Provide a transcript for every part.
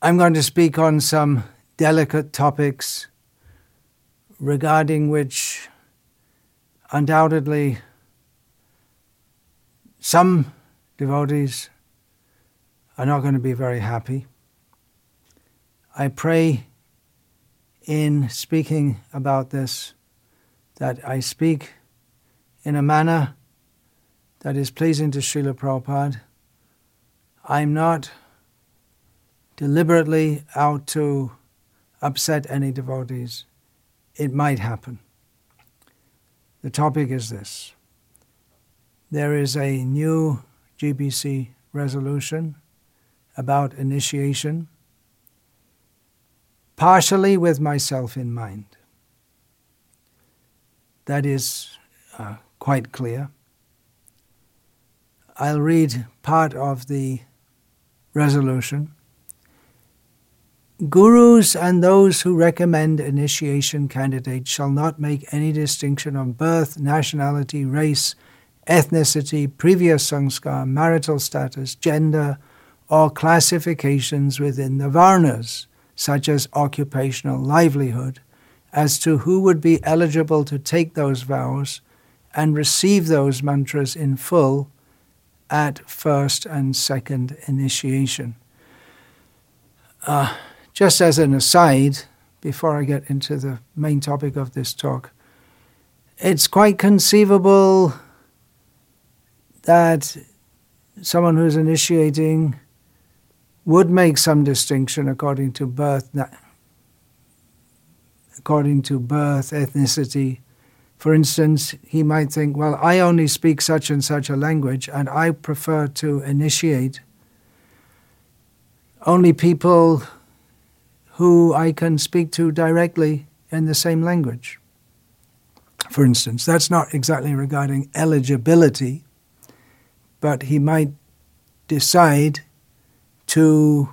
I'm going to speak on some delicate topics regarding which undoubtedly some devotees are not going to be very happy. I pray in speaking about this that I speak in a manner that is pleasing to Srila Prabhupada. I'm not deliberately out to upset any devotees. It might happen. The topic is this. There is a new GBC resolution about initiation, partially with myself in mind. That is quite clear. I'll read part of the resolution. Gurus and those who recommend initiation candidates shall not make any distinction on birth, nationality, race, ethnicity, previous sanskar, marital status, gender, or classifications within the varnas, such as occupational livelihood, as to who would be eligible to take those vows and receive those mantras in full at first and second initiation. Just as an aside, before I get into the main topic of this talk, it's quite conceivable that someone who's initiating would make some distinction according to birth, ethnicity. For instance, he might think, well, I only speak such and such a language, and I prefer to initiate only people who I can speak to directly in the same language. For instance, that's not exactly regarding eligibility, but he might decide to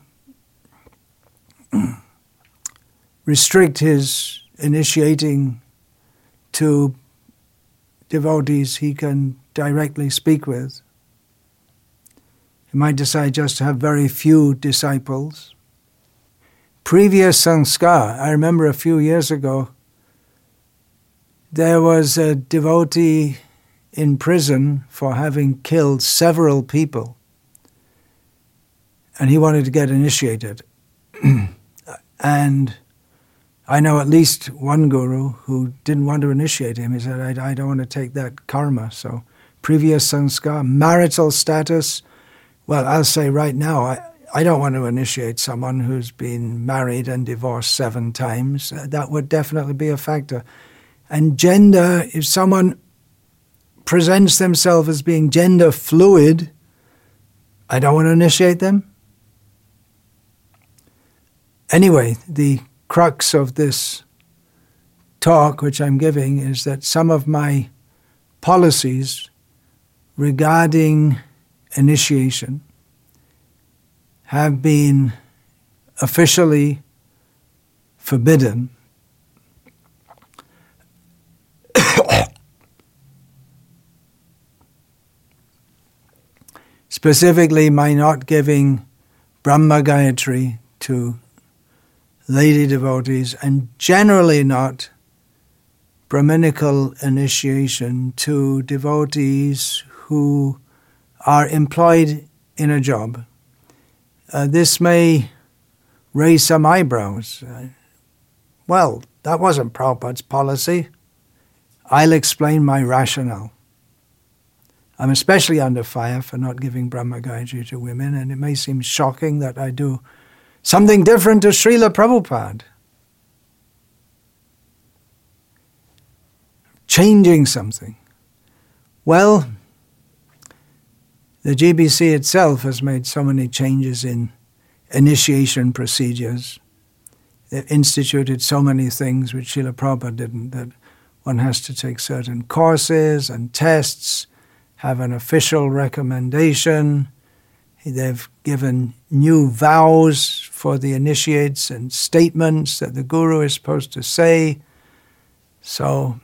restrict his initiating to devotees he can directly speak with. He might decide just to have very few disciples. Previous sanskar, I remember a few years ago, there was a devotee in prison for having killed several people, and he wanted to get initiated. And I know at least one guru who didn't want to initiate him. He said, I don't want to take that karma. So previous sanskar, marital status, well, I'll say right now, I don't want to initiate someone who's been married and divorced 7 times. That would definitely be a factor. And gender, if someone presents themselves as being gender fluid, I don't want to initiate them. Anyway, the crux of this talk, which I'm giving, is that some of my policies regarding initiation have been officially forbidden. Specifically, my not giving Brahma Gayatri to lady devotees, and generally not Brahminical initiation to devotees who are employed in a job. This may raise some eyebrows. Well, that wasn't Prabhupada's policy. I'll explain my rationale. I'm especially under fire for not giving Brahma Gayatri to women, and it may seem shocking that I do something different to Srila Prabhupada. Changing something. Well, the GBC itself has made so many changes in initiation procedures. They've instituted so many things which Srila Prabhupada didn't, that one has to take certain courses and tests, have an official recommendation. They've given new vows for the initiates and statements that the guru is supposed to say. So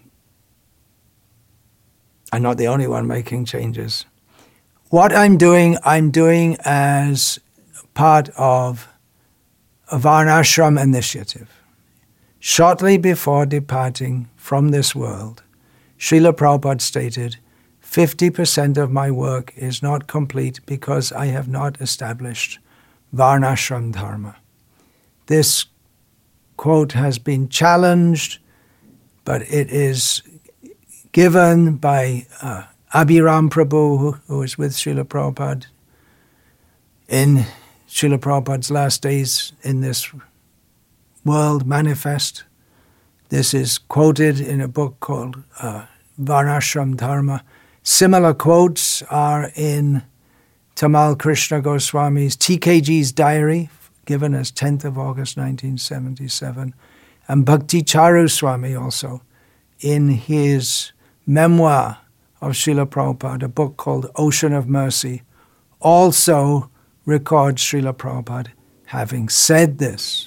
I'm not the only one making changes. What I'm doing as part of a Varnashram initiative. Shortly before departing from this world, Srila Prabhupada stated, 50% of my work is not complete because I have not established Varnashram Dharma. This quote has been challenged, but it is given by Abhiram Prabhu, who is with Srila Prabhupada in Srila Prabhupada's last days in this world manifest. This is quoted in a book called Varnashram Dharma. Similar quotes are in Tamal Krishna Goswami's TKG's diary, given as 10th of August 1977, and Bhakti Charu Swami also in his memoir of Srila Prabhupada, a book called Ocean of Mercy, also records Srila Prabhupada having said this.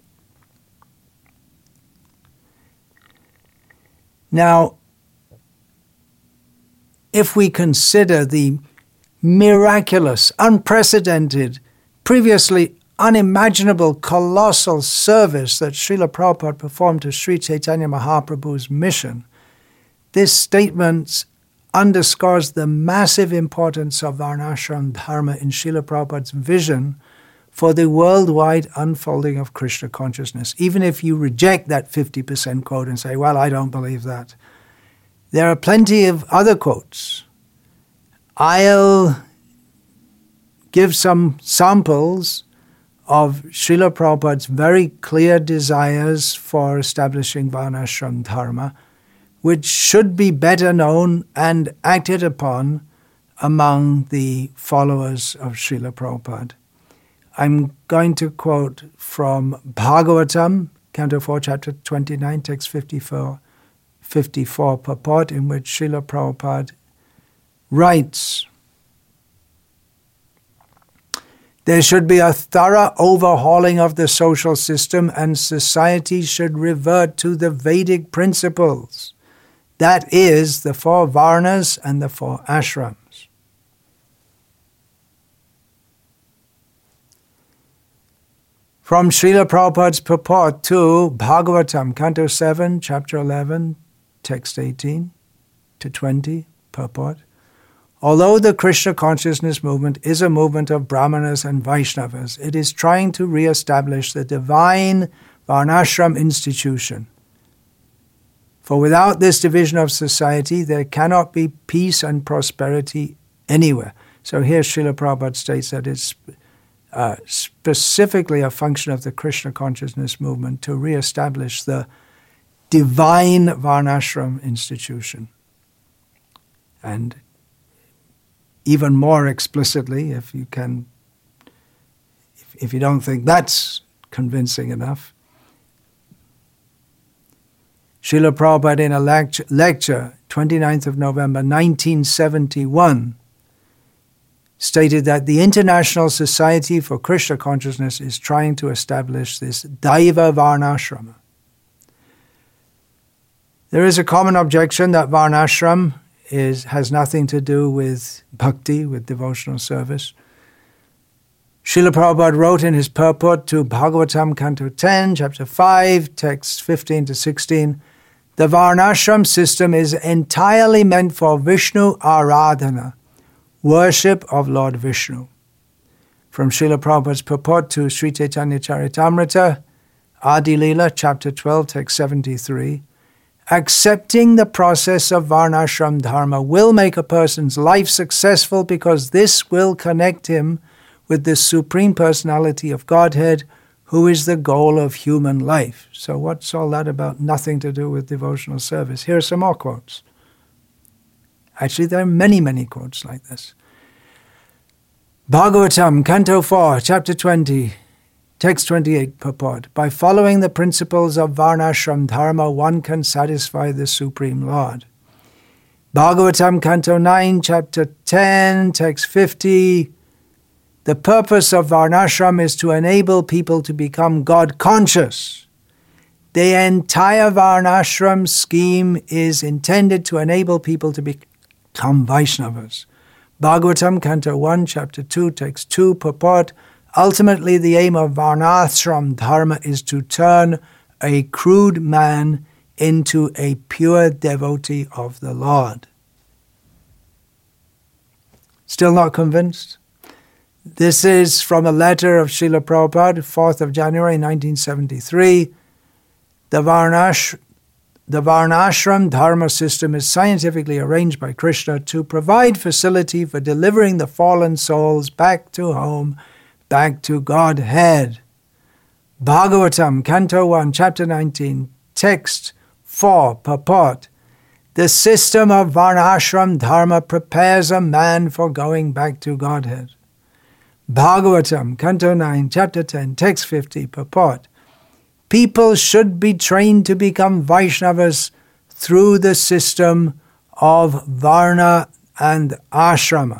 Now, if we consider the miraculous, unprecedented, previously unimaginable, colossal service that Srila Prabhupada performed to Sri Chaitanya Mahaprabhu's mission, this statement underscores the massive importance of Varnashram Dharma in Srila Prabhupada's vision for the worldwide unfolding of Krishna consciousness. Even if you reject that 50% quote and say, well, I don't believe that, there are plenty of other quotes. I'll give some samples of Srila Prabhupada's very clear desires for establishing Varnashram Dharma, which should be better known and acted upon among the followers of Srila Prabhupada. I'm going to quote from Bhagavatam, Canto 4, Chapter 29, Text 54 purport, in which Srila Prabhupada writes, there should be a thorough overhauling of the social system and society should revert to the Vedic principles. That is, the 4 Varnas and the 4 Ashrams. From Srila Prabhupada's purport to Bhagavatam, Canto 7, Chapter 11, Text 18 to 20, purport. Although the Krishna consciousness movement is a movement of Brahmanas and Vaishnavas, it is trying to re-establish the divine Varnashram institution. For without this division of society, there cannot be peace and prosperity anywhere. So here Srila Prabhupada states that it's specifically a function of the Krishna consciousness movement to re-establish the divine Varnashram institution. And even more explicitly, if you don't think that's convincing enough, Srila Prabhupada in a lecture, 29th of November 1971, stated that the International Society for Krishna Consciousness is trying to establish this Daiva Varnashrama. There is a common objection that Varnashram has nothing to do with bhakti, with devotional service. Srila Prabhupada wrote in his purport to Bhagavatam, Canto 10, Chapter 5, Texts 15 to 16, the Varnashram system is entirely meant for Vishnu Aradhana, worship of Lord Vishnu. From Srila Prabhupada's purport to Sri Chaitanya Charitamrita, Adi Leela, Chapter 12, Text 73, accepting the process of Varnashram Dharma will make a person's life successful because this will connect him with the Supreme Personality of Godhead, who is the goal of human life. So what's all that about? Nothing to do with devotional service. Here are some more quotes. Actually, there are many, many quotes like this. Bhagavatam, Canto 4, Chapter 20, Text 28, purport. By following the principles of Varnashram Dharma, one can satisfy the Supreme Lord. Bhagavatam, Canto 9, Chapter 10, Text 50. The purpose of Varnashram is to enable people to become God-conscious. The entire Varnashram scheme is intended to enable people to become Vaishnavas. Bhagavatam, Canto 1, Chapter 2, Text 2, purport. Ultimately, the aim of Varnashram Dharma is to turn a crude man into a pure devotee of the Lord. Still not convinced? This is from a letter of Srila Prabhupada, 4th of January 1973. The Varnashram Dharma system is scientifically arranged by Krishna to provide facility for delivering the fallen souls back to home, back to Godhead. Bhagavatam, Canto 1, Chapter 19, Text 4, Purport. The system of Varnashram Dharma prepares a man for going back to Godhead. Bhagavatam, Canto 9, Chapter 10, Text 50, Purport. People should be trained to become Vaishnavas through the system of Varna and Ashrama.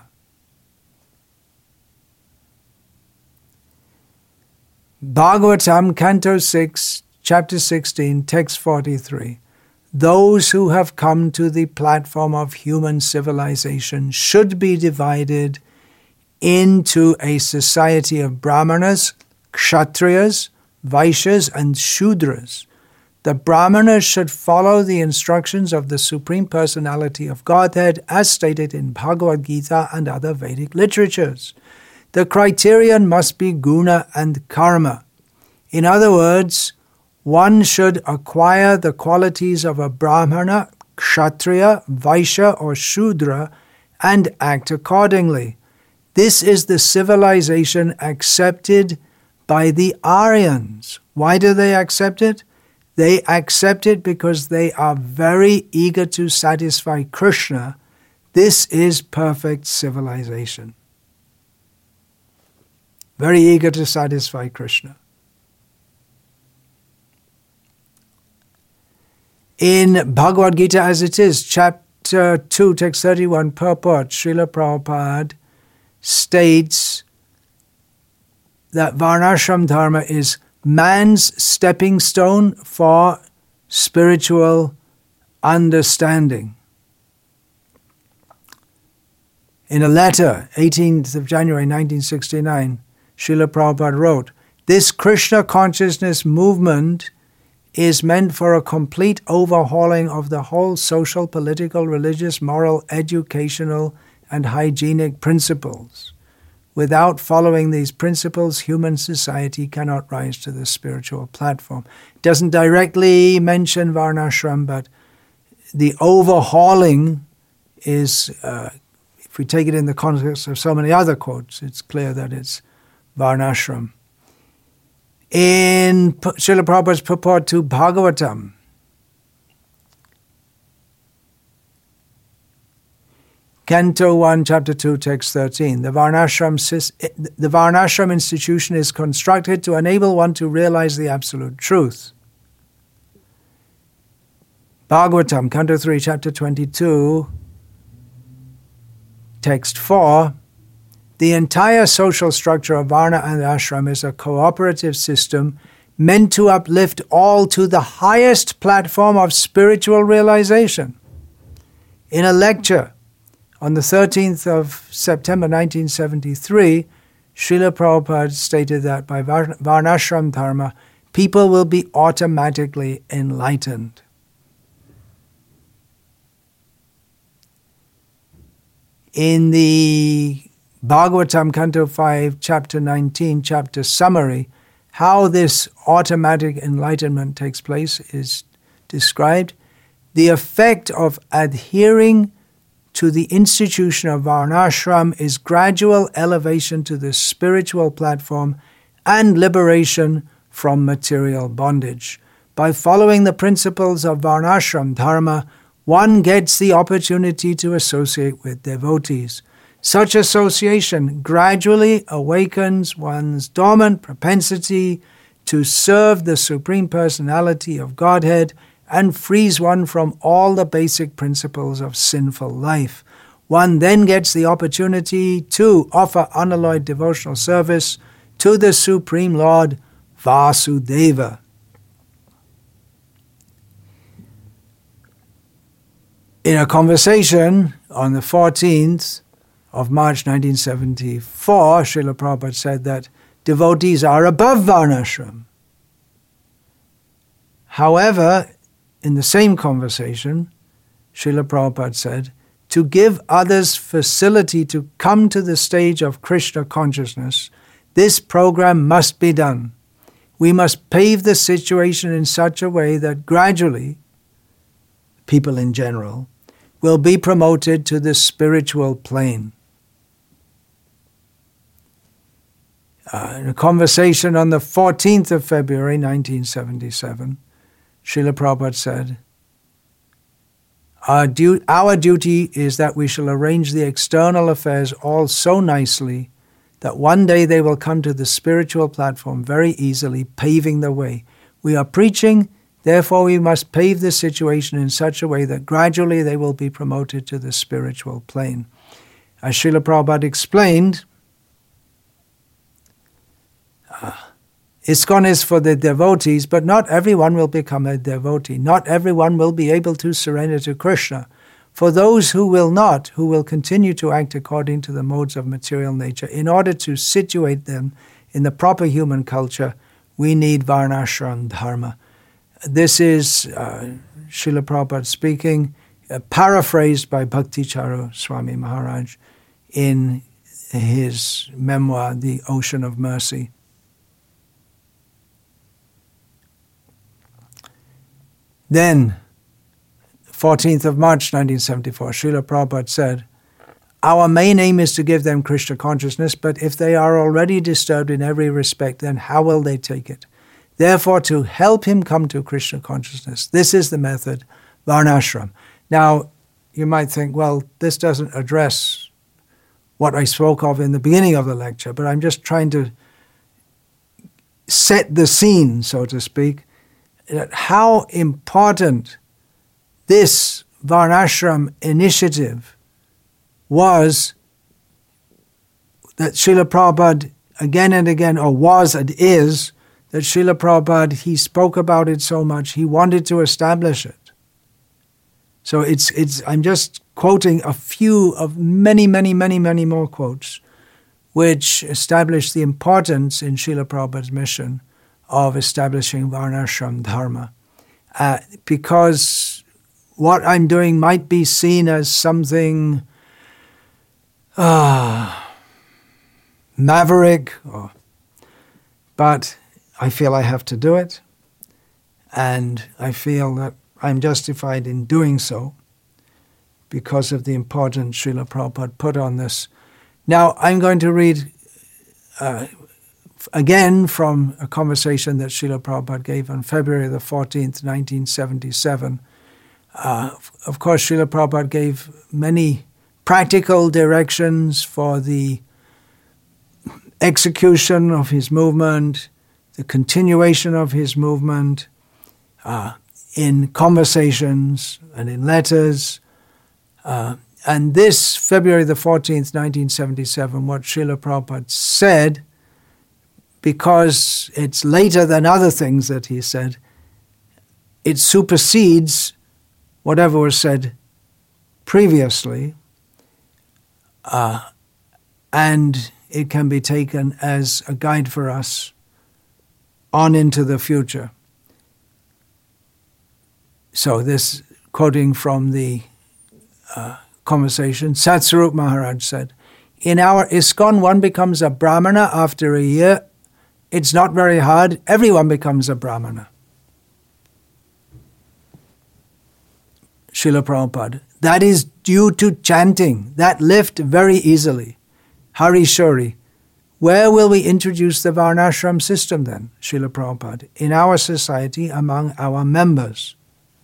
Bhagavatam, Canto 6, Chapter 16, Text 43. Those who have come to the platform of human civilization should be divided into a society of Brahmanas, Kshatriyas, Vaishyas, and Shudras. The Brahmanas should follow the instructions of the Supreme Personality of Godhead as stated in Bhagavad Gita and other Vedic literatures. The criterion must be guna and karma. In other words, one should acquire the qualities of a Brahmana, Kshatriya, Vaishya, or Shudra and act accordingly. This is the civilization accepted by the Aryans. Why do they accept it? They accept it because they are very eager to satisfy Krishna. This is perfect civilization. Very eager to satisfy Krishna. In Bhagavad Gita as it is, Chapter 2, Text 31, Purport, Srila Prabhupada states that Varnashram Dharma is man's stepping stone for spiritual understanding. In a letter, 18th of January 1969, Srila Prabhupada wrote, "This Krishna consciousness movement is meant for a complete overhauling of the whole social, political, religious, moral, educational, and hygienic principles. Without following these principles, human society cannot rise to the spiritual platform." It doesn't directly mention Varnashram, but the overhauling is, if we take it in the context of so many other quotes, it's clear that it's Varnashram. In Srila Prabhupada's purport to Bhagavatam, Canto 1, Chapter 2, Text 13, the Varnashram institution is constructed to enable one to realize the absolute truth. Bhagavatam, Canto 3, Chapter 22, Text 4, the entire social structure of Varna and Ashram is a cooperative system meant to uplift all to the highest platform of spiritual realization. In a lecture on the 13th of September 1973, Srila Prabhupada stated that by Varnashram Dharma, people will be automatically enlightened. In the Bhagavatam, Canto 5, Chapter 19, Chapter Summary, how this automatic enlightenment takes place is described. The effect of adhering to the institution of Varnashram is gradual elevation to the spiritual platform and liberation from material bondage. By following the principles of Varnashram Dharma, one gets the opportunity to associate with devotees. Such association gradually awakens one's dormant propensity to serve the Supreme Personality of Godhead and frees one from all the basic principles of sinful life. One then gets the opportunity to offer unalloyed devotional service to the Supreme Lord Vasudeva. In a conversation on the 14th of March 1974, Srila Prabhupada said that devotees are above Varnashram. However, in the same conversation, Srila Prabhupada said, to give others facility to come to the stage of Krishna consciousness, this program must be done. We must pave the situation in such a way that gradually, people in general, will be promoted to the spiritual plane. In a conversation on the 14th of February 1977, Srila Prabhupada said, Our duty is that we shall arrange the external affairs all so nicely that one day they will come to the spiritual platform very easily, paving the way. We are preaching, therefore we must pave the situation in such a way that gradually they will be promoted to the spiritual plane. As Srila Prabhupada explained, ISKCON is for the devotees, but not everyone will become a devotee. Not everyone will be able to surrender to Krishna. For those who will not, who will continue to act according to the modes of material nature, in order to situate them in the proper human culture, we need Varnashram Dharma. This is Srila Prabhupada speaking, paraphrased by Bhakticharu Swami Maharaj in his memoir, The Ocean of Mercy. Then, 14th of March 1974, Srila Prabhupada said, our main aim is to give them Krishna consciousness, but if they are already disturbed in every respect, then how will they take it? Therefore, to help him come to Krishna consciousness, this is the method, Varnashram. Now, you might think, well, this doesn't address what I spoke of in the beginning of the lecture, but I'm just trying to set the scene, so to speak, that how important this Varnashram initiative was, that Srila Prabhupada again and again, or was and is, that Srila Prabhupada, he spoke about it so much, he wanted to establish it. So I'm just quoting a few of many more quotes which establish the importance in Srila Prabhupada's mission of establishing Varnashram Dharma. Because what I'm doing might be seen as something maverick, but I feel I have to do it, and I feel that I'm justified in doing so because of the importance Srila Prabhupada put on this. Now, I'm going to read again from a conversation that Srila Prabhupada gave on February the 14th, 1977. Of course, Srila Prabhupada gave many practical directions for the execution of his movement, the continuation of his movement, in conversations and in letters. And this, February the 14th, 1977, what Srila Prabhupada said, because it's later than other things that he said, it supersedes whatever was said previously, and it can be taken as a guide for us on into the future. So this, quoting from the conversation, Satsarup Maharaj said, in our ISKCON, one becomes a Brahmana after a year. It's not very hard. Everyone becomes a Brahmana. Srila Prabhupada. That is due to chanting. That lift very easily. Hari Shori. Where will we introduce the Varnashram system then, Srila Prabhupada? In our society, among our members.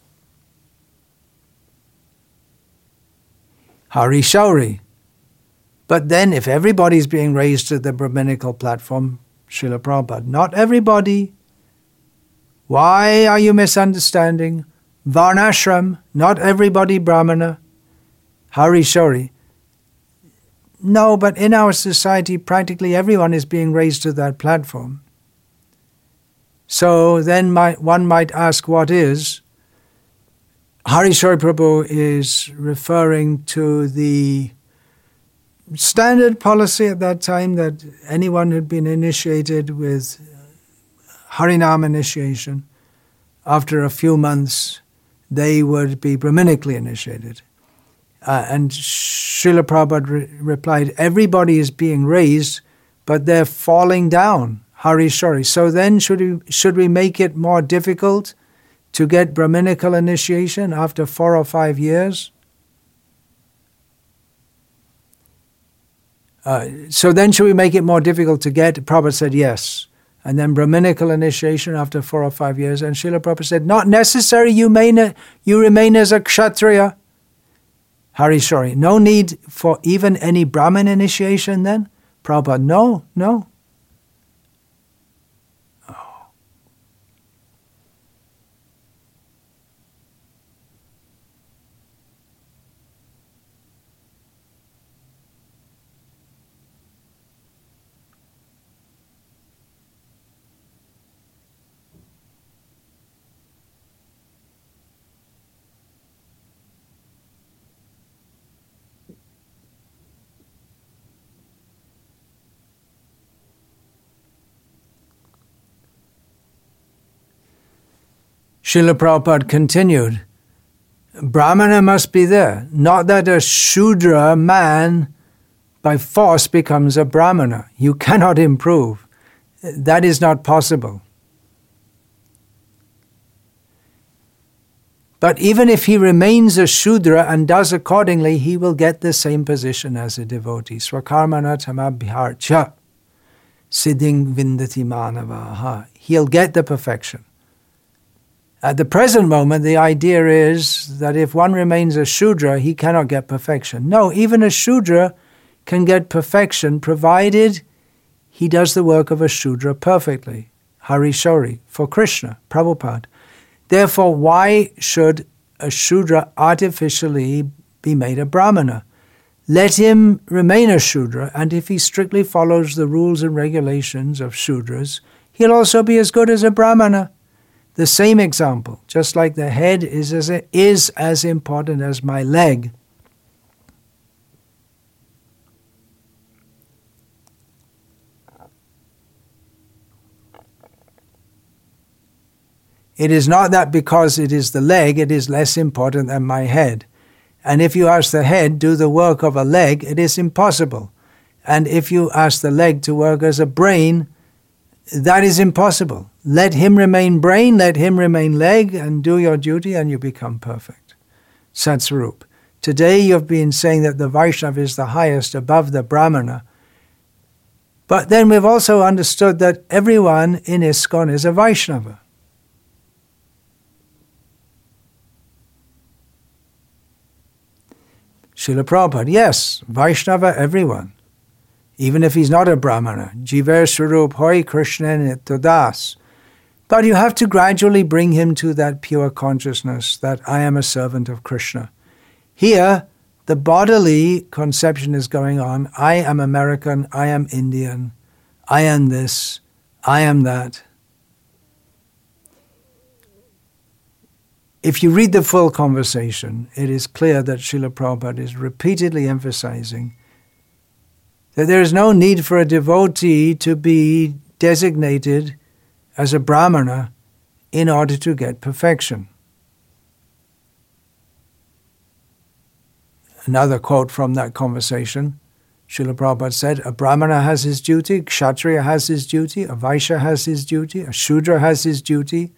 Hari Shauri. But then if everybody's being raised to the Brahminical platform, Srila Prabhupada, not everybody. Why are you misunderstanding? Varnashram, not everybody Brahmana. Hari Shauri. No, but in our society, practically everyone is being raised to that platform. So then one might ask, what is? Hari Shauri Prabhu is referring to the standard policy at that time that anyone who'd been initiated with Harinam initiation, after a few months, they would be Brahminically initiated. And Srila Prabhupada replied, everybody is being raised, but they're falling down. Hari Shari. So then should we make it more difficult to get Brahminical initiation after 4 or 5 years? So then should we make it more difficult to get? Prabhupada said yes. And then Brahminical initiation after 4 or 5 years. And Srila Prabhupada said, not necessary, you remain as a Kshatriya. Hari Shari. No need for even any Brahmin initiation then? Prabhupada, no. Srila Prabhupada continued, Brahmana must be there, not that a Shudra man by force becomes a Brahmana. You cannot improve. That is not possible. But even if he remains a Shudra and does accordingly, he will get the same position as a devotee. Swakarmana tamabhyarcha siddhing vindati manavaha. He'll get the perfection. At the present moment, the idea is that if one remains a Shudra, he cannot get perfection. No, even a Shudra can get perfection provided he does the work of a Shudra perfectly. Hari Shari, for Krishna, Prabhupada. Therefore, why should a Shudra artificially be made a Brahmana? Let him remain a Shudra, and if he strictly follows the rules and regulations of Shudras, he'll also be as good as a Brahmana. The same example, just like the head is as important as my leg. It is not that because it is the leg, it is less important than my head. And if you ask the head, do the work of a leg, it is impossible. And if you ask the leg to work as a brain, that is impossible. Let him remain brain, let him remain leg, and do your duty, and you become perfect. Satsvarup. Today you've been saying that the Vaishnava is the highest above the Brahmana. But then we've also understood that everyone in ISKCON is a Vaishnava. Srila Prabhupada, yes, Vaishnava, everyone. Even if he's not a Brahmana. Jiver Swarup Hoi Krishna Nityadas. But you have to gradually bring him to that pure consciousness that I am a servant of Krishna. Here, the bodily conception is going on. I am American, I am Indian, I am this, I am that. If you read the full conversation, it is clear that Srila Prabhupada is repeatedly emphasizing that there is no need for a devotee to be designated as a Brahmana in order to get perfection. Another quote from that conversation, Srila Prabhupada said, a Brahmana has his duty, a Kshatriya has his duty, a Vaishya has his duty, a Shudra has his duty.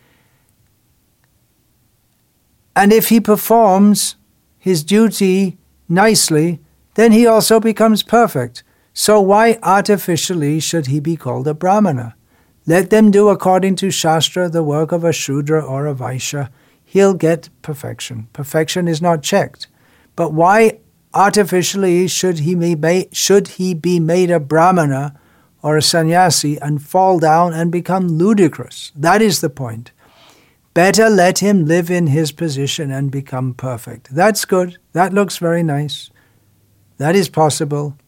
And if he performs his duty nicely, then he also becomes perfect. So why artificially should he be called a Brahmana? Let them do according to Shastra the work of a Shudra or a Vaishya. He'll get perfection. Perfection is not checked. But why artificially should he be made a Brahmana or a sannyasi and fall down and become ludicrous? That is the point. Better let him live in his position and become perfect. That's good. That looks very nice. That is possible.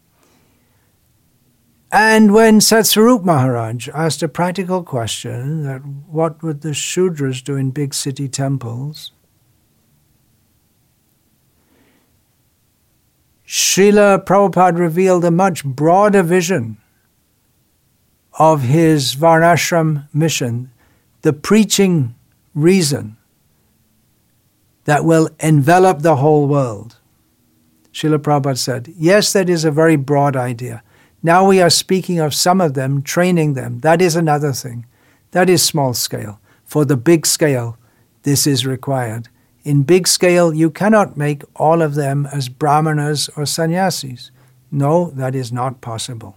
And when Satsvarup Maharaj asked a practical question that what would the Shudras do in big city temples, Srila Prabhupada revealed a much broader vision of his Varnashram mission, the preaching reason that will envelop the whole world. Srila Prabhupada said, yes, that is a very broad idea. Now we are speaking of some of them, training them. That is another thing. That is small scale. For the big scale, this is required. In big scale, you cannot make all of them as brahmanas or sannyasis. No, that is not possible.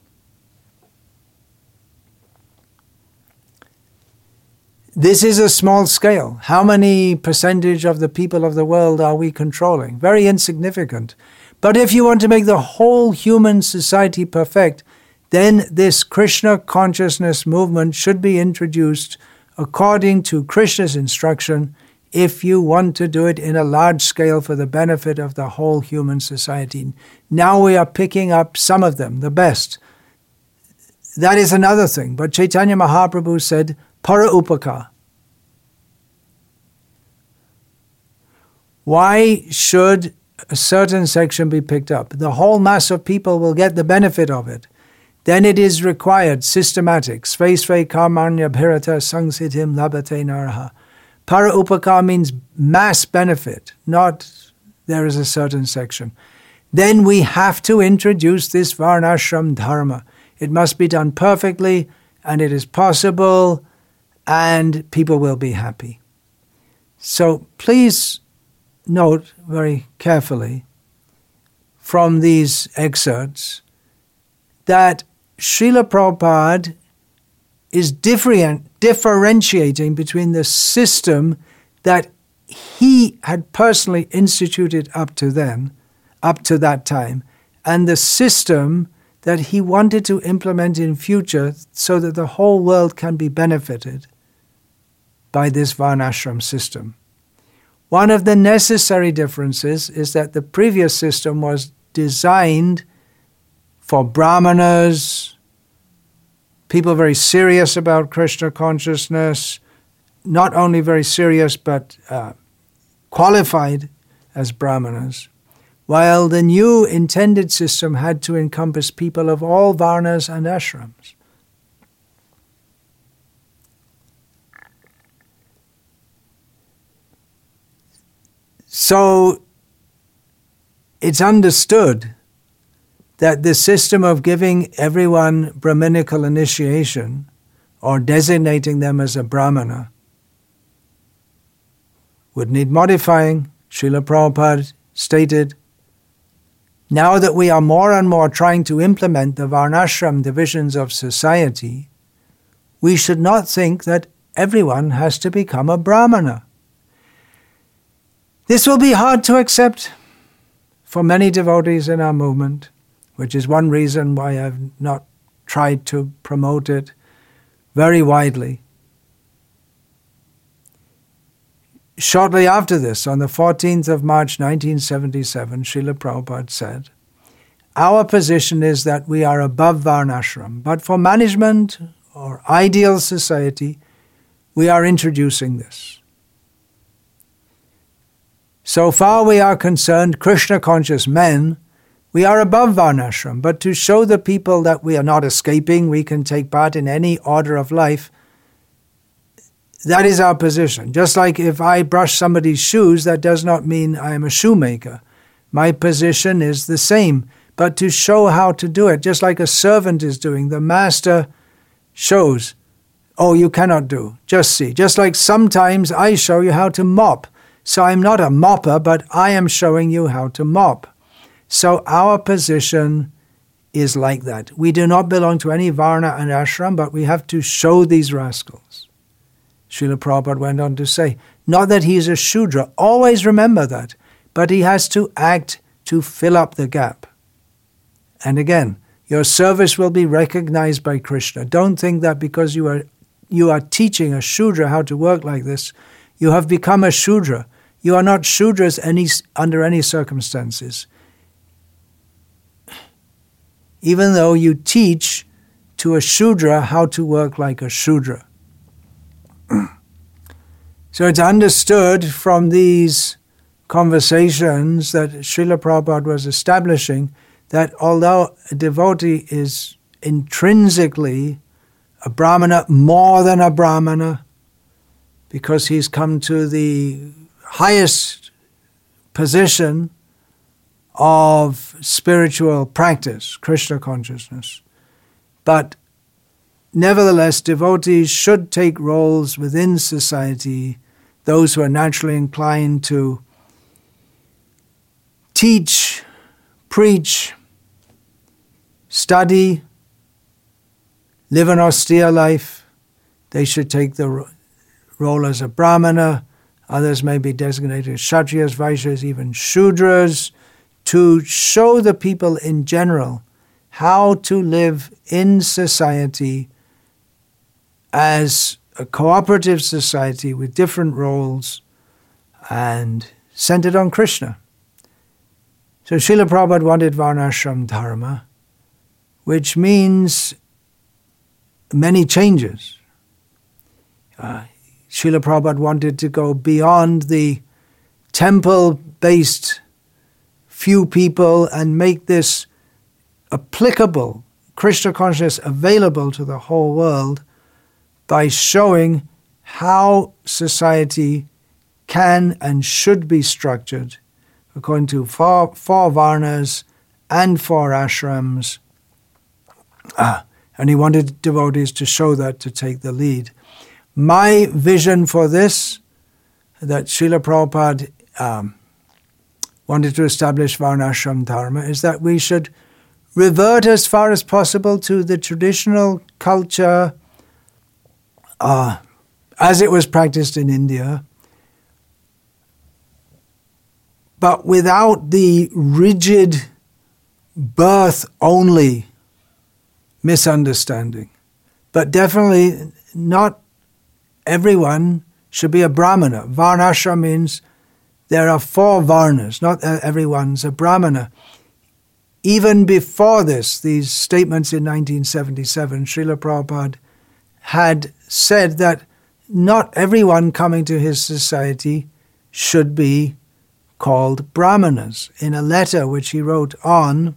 This is a small scale. How many percentage of the people of the world are we controlling? Very insignificant. But if you want to make the whole human society perfect, then this Krishna consciousness movement should be introduced according to Krishna's instruction if you want to do it in a large scale for the benefit of the whole human society. Now we are picking up some of them, the best. That is another thing. But Chaitanya Mahaprabhu said, para upaka. Why should a certain section be picked up? The whole mass of people will get the benefit of it. Then it is required, systematic. Sve sve karmanya bhirata sangsitim labate naraha. Para upaka means mass benefit, not there is a certain section. Then we have to introduce this varnashram dharma. It must be done perfectly, and it is possible, and people will be happy. So please note very carefully from these excerpts that Srila Prabhupada is differentiating between the system that he had personally instituted up to that time, and the system that he wanted to implement in future so that the whole world can be benefited by this Varnashram system. One of the necessary differences is that the previous system was designed for brahmanas, people very serious about Krishna consciousness, not only very serious but qualified as brahmanas, while the new intended system had to encompass people of all varnas and ashrams. So it's understood that the system of giving everyone Brahminical initiation or designating them as a Brahmana would need modifying. Srila Prabhupada stated, now that we are more and more trying to implement the Varnashram divisions of society, we should not think that everyone has to become a Brahmana. This will be hard to accept for many devotees in our movement, which is one reason why I've not tried to promote it very widely. Shortly after this, on the 14th of March 1977, Srila Prabhupada said, our position is that we are above Varnashram, but for management or ideal society, we are introducing this. So far we are concerned, Krishna-conscious men, we are above Varnashram, but to show the people that we are not escaping, we can take part in any order of life, that is our position. Just like if I brush somebody's shoes, that does not mean I am a shoemaker. My position is the same, but to show how to do it, just like a servant is doing, the master shows, oh, you cannot do, just see. Just like sometimes I show you how to mop. So I'm not a mopper, but I am showing you how to mop. So our position is like that. We do not belong to any varna and ashram, but we have to show these rascals. Srila Prabhupada went on to say, not that he is a Shudra, always remember that, but he has to act to fill up the gap. And again, your service will be recognized by Krishna. Don't think that because you are teaching a Shudra how to work like this, you have become a Shudra. You are not Shudras under any circumstances. Even though you teach to a Shudra how to work like a Shudra. So it's understood from these conversations that Srila Prabhupada was establishing, that although a devotee is intrinsically a Brahmana, more than a Brahmana, because he's come to the highest position of spiritual practice, Krishna consciousness. But nevertheless, devotees should take roles within society, those who are naturally inclined to teach, preach, study, live an austere life. They should take the role as a Brahmana. Others may be designated Kshatriyas, Vaishyas, even Shudras, to show the people in general how to live in society as a cooperative society with different roles and centered on Krishna. So Srila Prabhupada wanted Varnashram Dharma, which means many changes. Srila Prabhupada wanted to go beyond the temple-based few people and make this applicable, Krishna consciousness available to the whole world by showing how society can and should be structured according to four varnas and 4 ashrams. And he wanted devotees to show that, to take the lead. My vision for this, that Srila Prabhupada wanted to establish Varnashram Dharma, is that we should revert as far as possible to the traditional culture as it was practiced in India, but without the rigid birth-only misunderstanding. But definitely not everyone should be a Brahmana. Varnashram means there are 4 varnas, not everyone's a Brahmana. Even before this, these statements in 1977, Srila Prabhupada had said that not everyone coming to his society should be called Brahmanas. In a letter which he wrote on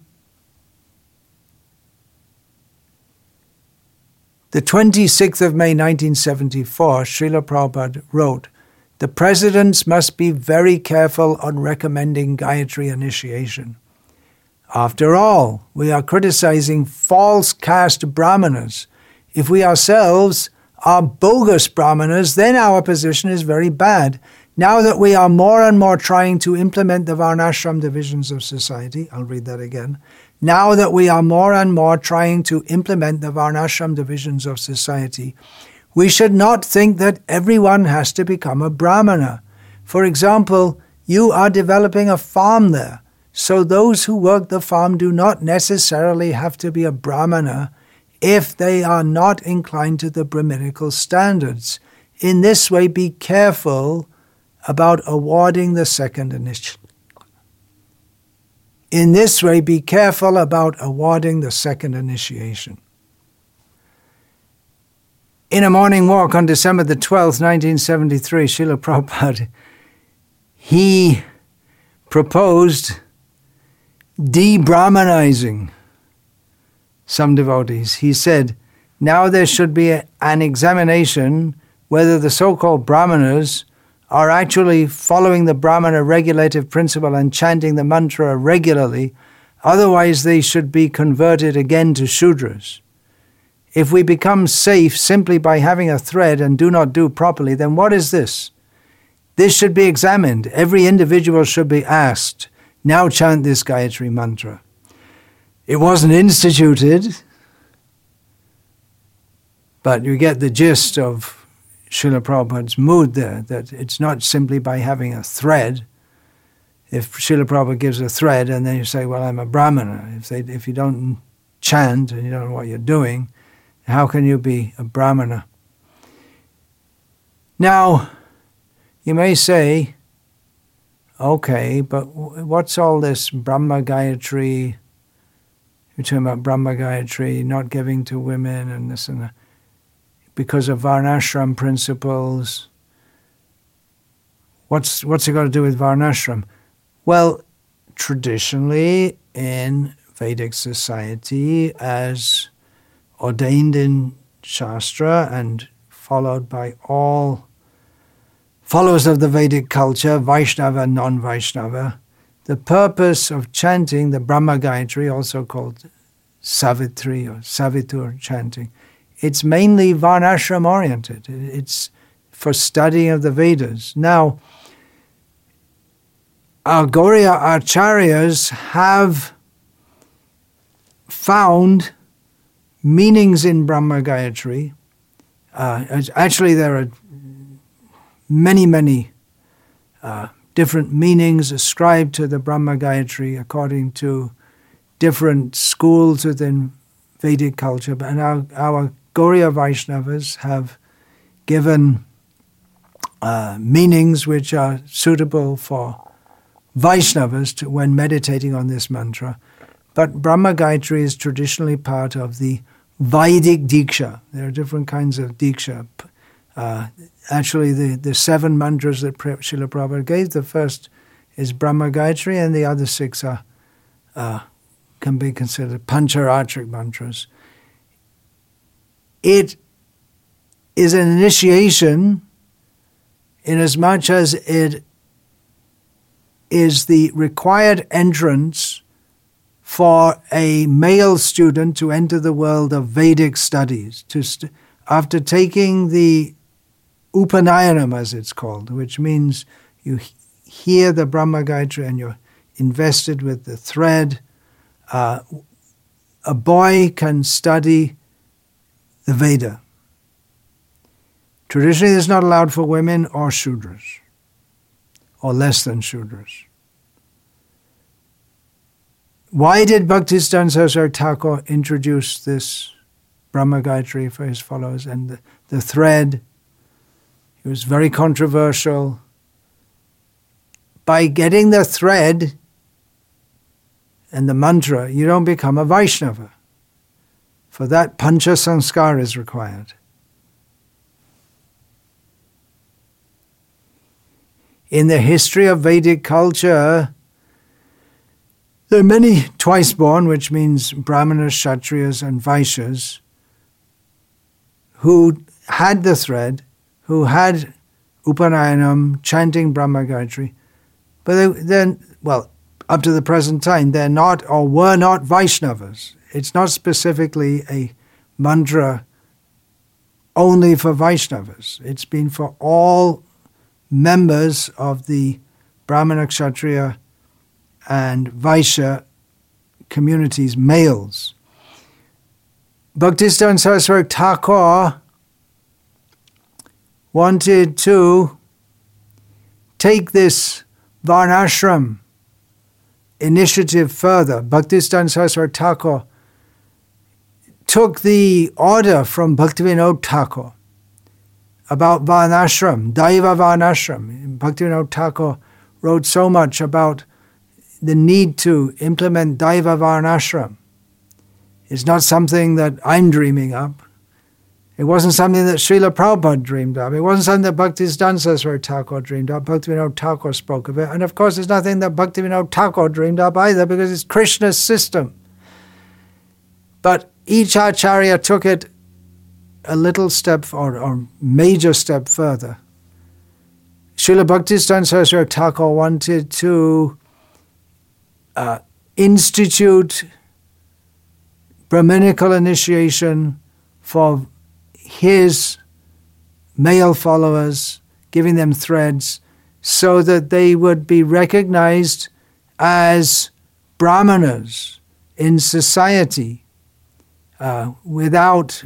the 26th of May 1974, Srila Prabhupada wrote, "The presidents must be very careful on recommending Gayatri initiation. After all, we are criticizing false caste Brahmanas. If we ourselves are bogus Brahmanas, then our position is very bad. Now that we are more and more trying to implement the Varnashram divisions of society," I'll read that again. "Now that we are more and more trying to implement the Varnashram divisions of society, we should not think that everyone has to become a Brahmana. For example, you are developing a farm there, so those who work the farm do not necessarily have to be a Brahmana if they are not inclined to the Brahminical standards. In this way, be careful about awarding the second initiation. In this way, be careful about awarding the second initiation." In a morning walk on December the 12th, 1973, Srila Prabhupada, he proposed de-Brahmanizing some devotees. He said, now there should be an examination whether the so-called Brahmanas are actually following the Brahmana regulative principle and chanting the mantra regularly, otherwise they should be converted again to Shudras. If we become safe simply by having a thread and do not do properly, then what is this? This should be examined. Every individual should be asked, now chant this Gayatri mantra. It wasn't instituted, but you get the gist of Srila Prabhupada's mood there, that it's not simply by having a thread. If Srila Prabhupada gives a thread and then you say, well, I'm a Brahmana. If you don't chant and you don't know what you're doing, how can you be a Brahmana? Now, you may say, okay, but what's all this Brahma Gayatri? You're talking about Brahma Gayatri, not giving to women and this and that, because of Varnashram principles. what's it got to do with Varnashram? Well, traditionally in Vedic society, as ordained in Shastra and followed by all followers of the Vedic culture, Vaishnava and non-Vaishnava, the purpose of chanting the Brahma Gayatri, also called Savitri or Savitur chanting, it's mainly Varnashram oriented. It's for studying of the Vedas. Now, our Gauriya Acharyas have found meanings in Brahma Gayatri. Actually, there are many different meanings ascribed to the Brahma Gayatri according to different schools within Vedic culture. And our Gauriya Vaishnavas have given meanings which are suitable for Vaishnavas when meditating on this mantra. But Brahma Gayatri is traditionally part of the Vedic Diksha. There are different kinds of Diksha. Actually, the 7 mantras that Srila Prabhupada gave, the first is Brahma Gayatri, and the other 6 can be considered Pancharatric mantras. It is an initiation inasmuch as it is the required entrance for a male student to enter the world of Vedic studies. After taking the Upanayanam, as it's called, which means you hear the Brahma Gayatri and you're invested with the thread, a boy can study the Veda. Traditionally, it's not allowed for women or Shudras, or less than Shudras. Why did Bhaktisiddhanta Saraswati Thakur introduce this Brahma Gayatri for his followers and the thread? It was very controversial. By getting the thread and the mantra, you don't become a Vaishnava. For that, Pancha Sanskar is required. In the history of Vedic culture, there are many twice-born, which means Brahmanas, Kshatriyas, and Vaishyas, who had the thread, who had Upanayanam, chanting Brahma Gayatri, but then, up to the present time, they're not or were not Vaishnavas. It's not specifically a mantra only for Vaishnavas. It's been for all members of the Brahmana, Kshatriya, and Vaishya communities, males. Bhaktisiddhanta Saraswati Thakur wanted to take this Varnashram initiative further. Bhaktisiddhanta Saraswati Thakur took the order from Bhaktivinoda Thakur about Varnashram, Daiva Varnashram. Bhaktivinoda Thakur wrote so much about the need to implement Daiva Varnashram. It's not something that I'm dreaming up. It wasn't something that Srila Prabhupada dreamed of. It wasn't something that Bhaktisiddhanta Saraswati Thakur dreamed of. Bhaktivinoda Thakur spoke of it. And of course, it's nothing that Bhaktivinoda Thakur dreamed up either, because it's Krishna's system. But each Acharya took it a little step or major step further. Srila Bhaktisiddhanta Saraswati Thakur wanted to institute Brahminical initiation for his male followers, giving them threads so that they would be recognized as Brahmanas in society without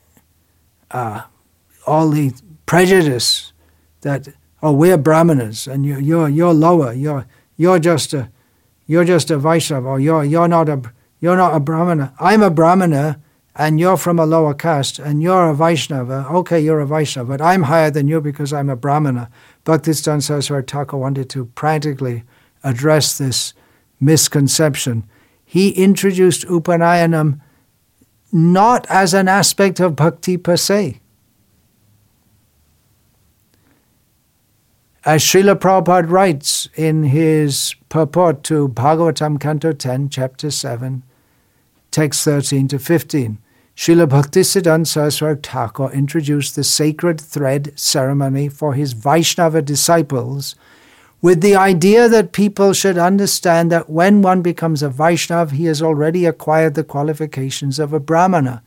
all the prejudice that, we're Brahmanas and you're lower, you're just a Vaishnava, or you're not a Brahmana. I'm a Brahmana and you're from a lower caste and you're a Vaishnava. Okay, you're a Vaishnava, but I'm higher than you because I'm a Brahmana. Bhaktisiddhanta Saraswati Thakur wanted to practically address this misconception. He introduced Upanayanam not as an aspect of bhakti per se. As Srila Prabhupada writes in his purport to Bhagavatam Canto 10, Chapter 7, text 13 to 15, Srila Bhaktisiddhanta Saraswati Thakur introduced the sacred thread ceremony for his Vaishnava disciples with the idea that people should understand that when one becomes a Vaishnava, he has already acquired the qualifications of a Brahmana.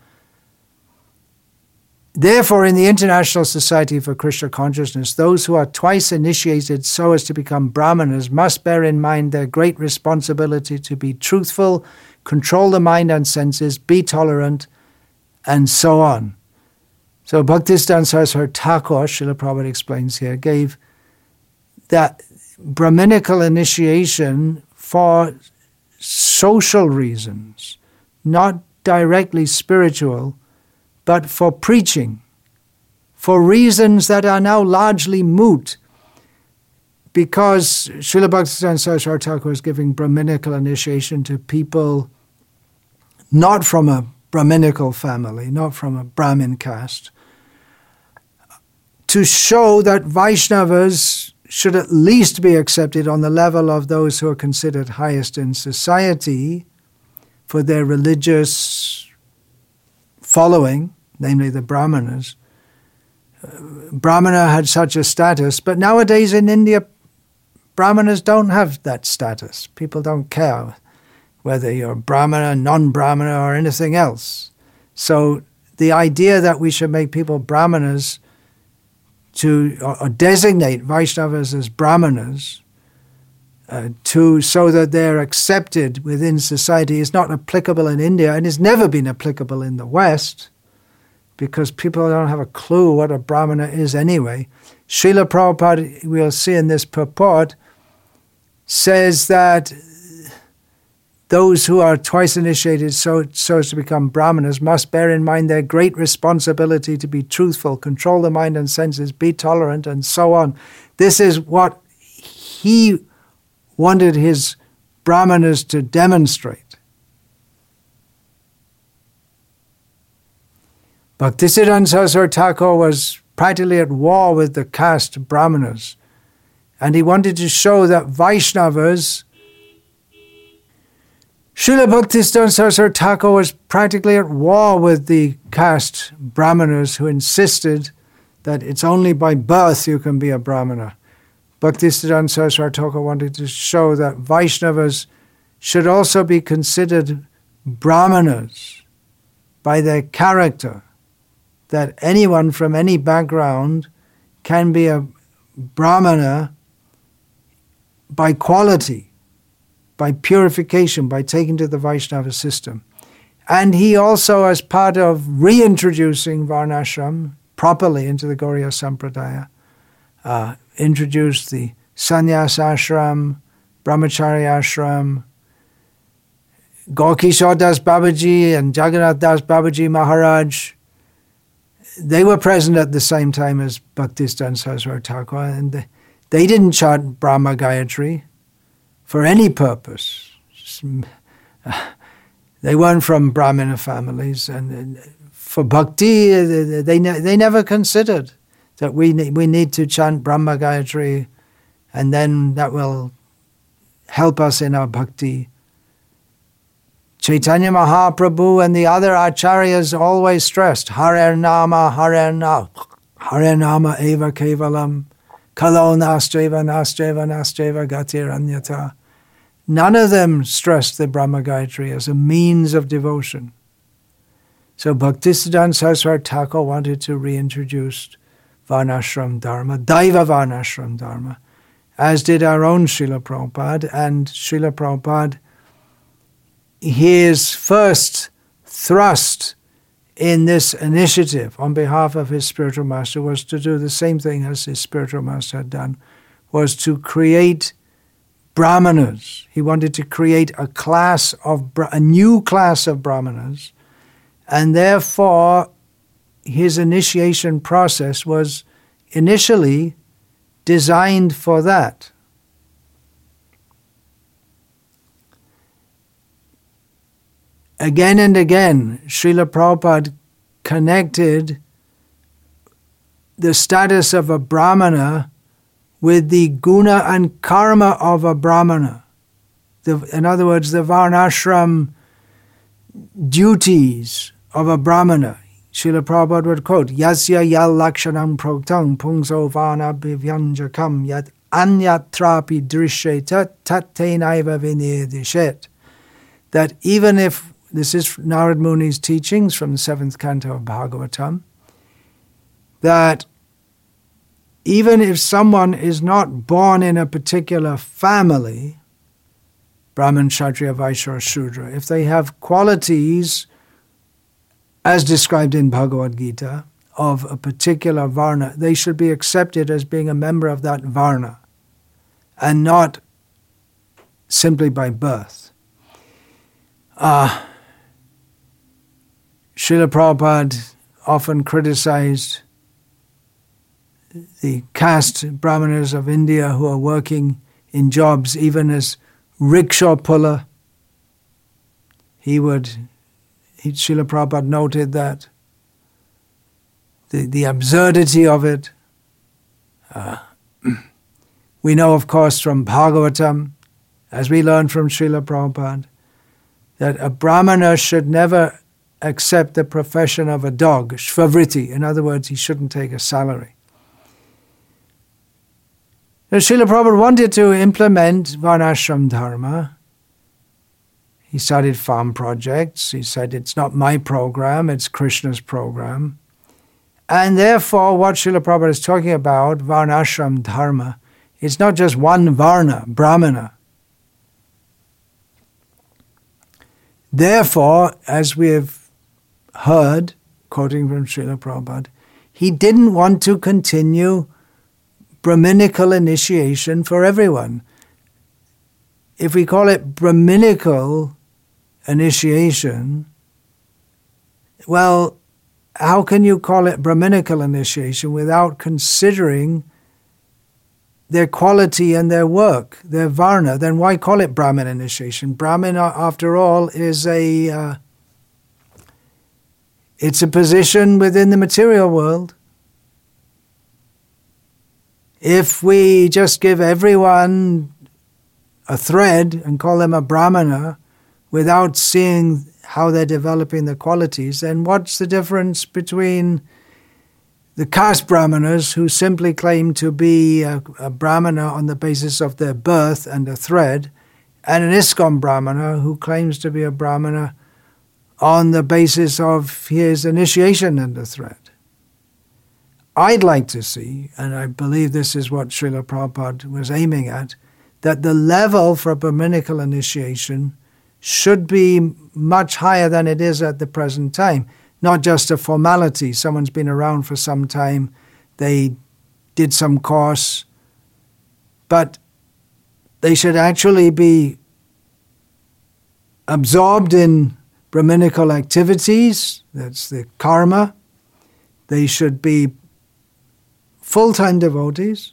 Therefore, in the International Society for Krishna Consciousness, those who are twice initiated so as to become Brahmanas must bear in mind their great responsibility to be truthful, control the mind and senses, be tolerant, and so on. So Bhaktisiddhanta Saraswati Thakur, Srila Prabhupada explains here, gave that Brahminical initiation for social reasons, not directly spiritual, but for preaching, for reasons that are now largely moot, because Srila Bhaktisiddhanta Saraswati Thakur is giving Brahminical initiation to people not from a Brahminical family, not from a Brahmin caste, to show that Vaishnavas should at least be accepted on the level of those who are considered highest in society for their religious following, namely the Brahmanas. Brahmana had such a status, but nowadays in India, Brahmanas don't have that status. People don't care whether you're Brahmana, non-Brahmana, or anything else. So the idea that we should make people Brahmanas or designate Vaishnavas as Brahmanas so that they're accepted within society is not applicable in India, and has never been applicable in the West, because people don't have a clue what a Brahmana is anyway. Srila Prabhupada, we'll see in this purport, says that those who are twice initiated so as to become Brahmanas must bear in mind their great responsibility to be truthful, control the mind and senses, be tolerant, and so on. This is what he wanted his Brahmanas to demonstrate. Bhaktisiddhanta Saraswati Thakur was practically at war with the caste Brahmanas, and he wanted to show that Vaishnavas, Srila Bhaktisiddhanta Saraswati Thakur was practically at war with the caste Brahmanas who insisted that it's only by birth you can be a Brahmana. Bhaktisiddhanta Saraswati Thakur wanted to show that Vaishnavas should also be considered Brahmanas by their character, that anyone from any background can be a Brahmana by quality, by purification, by taking to the Vaishnava system. And he also, as part of reintroducing Varnashram properly into the Gauriya Sampradaya, introduced the Sannyas Ashram, Brahmachari Ashram. Gaurkishore Das Babaji and Jagannath Das Babaji Maharaj, they were present at the same time as Bhaktisiddhanta Saraswati Thakur, and they didn't chant Brahma Gayatri for any purpose. They weren't from Brahmana families, and for bhakti, they never considered that we need to chant Brahma Gayatri, and then that will help us in our bhakti. Chaitanya Mahaprabhu and the other acharyas always stressed, Hare Nama, Hare Nama, Hare Nama Eva Kevalam, Kalo Nastreva, Nastreva, Nastreva Gatir Anyata. None of them stressed the Brahma Gayatri as a means of devotion. So Bhaktisiddhanta Saraswati Thakur wanted to reintroduce Varnashram Dharma, Daiva Varnashram Dharma, as did our own Srila Prabhupada. And Srila Prabhupada, his first thrust in this initiative on behalf of his spiritual master was to do the same thing as his spiritual master had done, was to create Brahmanas. He wanted to create a new class of Brahmanas, and therefore his initiation process was initially designed for that. Again and again, Srila Prabhupada connected the status of a Brahmana with the guna and karma of a brahmana. In other words, the varnashram duties of a brahmana. Srila Prabhupada would quote, Yasya yal lakshanam protang pungso vana bhivyanjakam yat anyatrapi drishyeta tattenaiva vinedishet. That even if, this is Narad Muni's teachings from the 7th canto of Bhagavatam, that even if someone is not born in a particular family, Brahman, Kshatriya, Vaishya, or Shudra, if they have qualities as described in Bhagavad Gita of a particular varna, they should be accepted as being a member of that varna and not simply by birth. Srila Prabhupada often criticized the caste brahmanas of India who are working in jobs even as rickshaw puller. Srila Prabhupada noted that the absurdity of it. We know, of course, from Bhagavatam, as we learn from Srila Prabhupada, that a brahmana should never accept the profession of a dog, shvavriti. In other words, he shouldn't take a salary. Now, Srila Prabhupada wanted to implement varnashram dharma. He started farm projects. He said, it's not my program, it's Krishna's program. And therefore, what Srila Prabhupada is talking about, varnashram dharma, it's not just one varna, brahmana. Therefore, as we have heard, quoting from Srila Prabhupada, he didn't want to continue Brahminical initiation for everyone. If we call it Brahminical initiation, well, how can you call it Brahminical initiation without considering their quality and their work, their varna? Then why call it Brahmin initiation? Brahmin, after all, is it's a position within the material world. If we just give everyone a thread and call them a brahmana without seeing how they're developing the qualities, then what's the difference between the caste brahmanas who simply claim to be a brahmana on the basis of their birth and a thread, and an ISKCON brahmana who claims to be a brahmana on the basis of his initiation and a thread? I'd like to see, and I believe this is what Srila Prabhupada was aiming at, that the level for Brahminical initiation should be much higher than it is at the present time. Not just a formality. Someone's been around for some time, they did some course, but they should actually be absorbed in Brahminical activities, that's the karma. They should be full-time devotees.